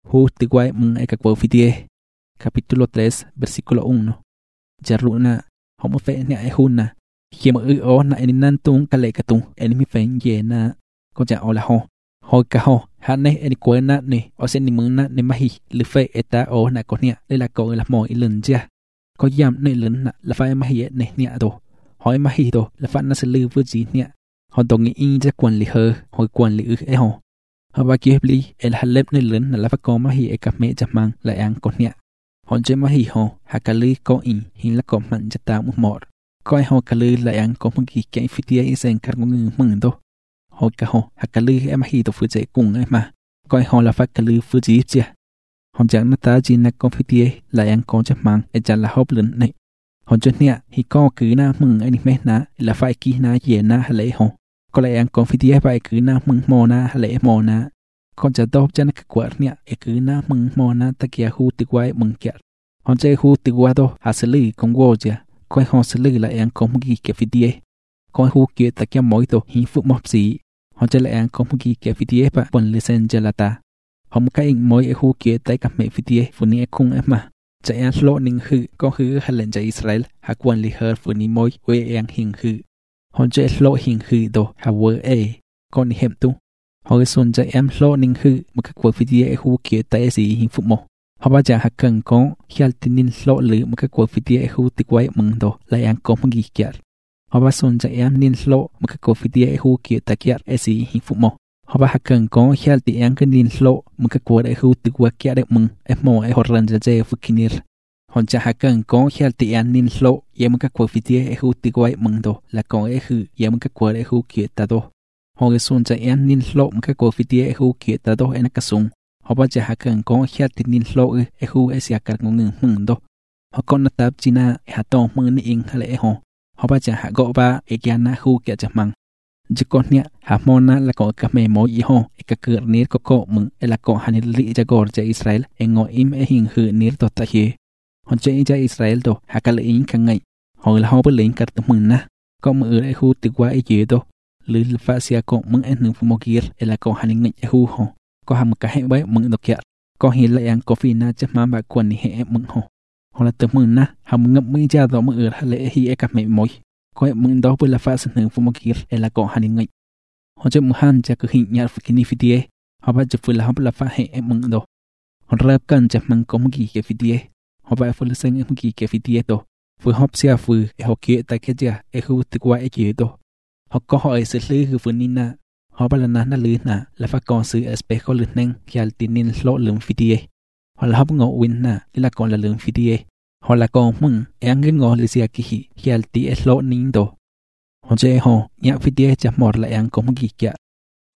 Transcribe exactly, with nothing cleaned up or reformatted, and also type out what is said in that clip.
Justi guay mung eka kwa fitie. Capítulo tres, versículo uno. Jaruna, homo fe ni ai huna. Hiema ư o na eninan tung kale katung enimi fen ye na. Ko ja ola ho. Hoi ka ho, ha ne eni kwe na ne, o se ni mung na ne mahi, lu fe eta o na ko nia, le la ko la mo ilun jia. Ko yam ne lun na, la fa mahi ne nia do. Hoi mahi do, la fa na se lu vu ji nia. Ho dong ni in ja kwan li he, hoi kwan li ư e ho. Ho ba kiếp li, el halep ne lun na la fa ko mahi e ka me ja mang la ang ko nia. Hon je mahi ho, ha ka lu ko in, hin la ko man ja ta mu mor. Ko ho ka lu la ang ko mu ki ke fitia i sen kar ngu mung do. Hoi ka ho, ha ka lu e mahi do fu je kung e ma. Ko ho la fa ka lu fu ji chia. Hon jang na ta ji na ko fitia la ang ko ja mang e ja la hop lun ne. Hon je nia, hi ko cứ na mung e ni me na, la fa ki na ye na ha le ho. Ko la ang ko fitia ba e cứ na mung mo na ha le mo na. Conจะตอบจะนักกวาดเนี่ยเอคือน้ามึงมอนะตะเกียหูติกไว้มึงเกียร์ฮอนใจหูติกว่าโตหาสลือกงโวเจียก้อยฮอนสลือละแองกงมุกีเก็บฟิดีเอก้อยหูเกียตะเกียมอยโตหิฟุมอบสีฮอนใจละแองกงมุกีเก็บฟิดีเอปะปนเลเซนเจลาตาฮอมกะอิงมอยเอหูเกียตะกับเมฟิดีเอฟุนีเอคุงเอมาจะแองโลนิงคือก็คือฮัลเลนใจอิสราเอลหากวันลิเฮอร์ฟุนีมอยเวแองหิงคือฮอนใจโลหิงคือโตฮาเวอเอก้อนเห็มตุhọ cái xuân chạy em lo ninh hư một các cuộc video khu kia tại gì hình phục mộ họ bây giờ họ cần có khi tin ninh lo lử một các cuộc video khu tích quay mừng đồ lại ăn có một gì kia họ bây xuân chạy em ninh lo một các cuộc video khu kia tại kia tại gì hình phục mộ họ bây họ cần có khi tin ăn cái ninh lo một các cuộc đại khu tích quay kia để mừng em mò em họ rần ra dễ phục kinir họจะหากันก็แค่ตีอันนินโลยังมันก็กว่าวิธีไอ้คู่ตีไว้มึงโตและก็ไอ้คือยังมันก็กว่าไอ้คู่เกียรตาโตhọ cái xuân chạy em nín lộ một cái cổ phi tia khu kia ta đâu em cái súng họ bây giờ họ cần có khi tin nín lộ ấy khu ấy sẽ cần ngừng mừng đâu họ còn là tập china họ to mừng ní in hay lẽ họ họ bây giờ họ gọi ba ấy kia na khu kia chả măng chỉ còn nhá họ mong na là có cái mẹ mối gì họ cái cửa nít có cổ mừng ấy là có hành lý cho gọi cho Israel ấy ngồi im ấy hình hư nít tốt ta hier họ chạy cho Israel đâu họ cái lấy càng ngày họ là họ bị lấy cả tụi mừng na có mừng ấy khu từ qua ấy gì đâu lư pha sia ko mung en nu fu mogir ela ko haning ngi hu ho ko ham ka he bai mung dok ya ko hi la yang ko fi na cha ma ba kon ni he mung ho ho la te mung na ham ngap mi ja do mung er le hi e ka me moi ko mung do pu la fa san nu fu mogir ela ko haning ngi ho che mu han cha ko hi nya fu kini fi die ho ba che fu la ham la fa he mung do ho rap kan cha mang ko mugi ke fi die ho ba fu la sang mugi ke fi die do fu hop sia fu e ho ke ta ke ja e hu ti kwa e ke do họ có hỏi sự lưคือฝืนนินะhọ bắt là nán là lư na là phát con sự aspect có lư neng khi al tin nín lỗ lưỡng video họ là hấp ngộ win na là còn là lưỡng video họ là con mừng anh cái ngõ lư sia kỳ khi al tin lỗ nín đồ họ chơi họ nhạc video chả mọt lại anh có một gì cả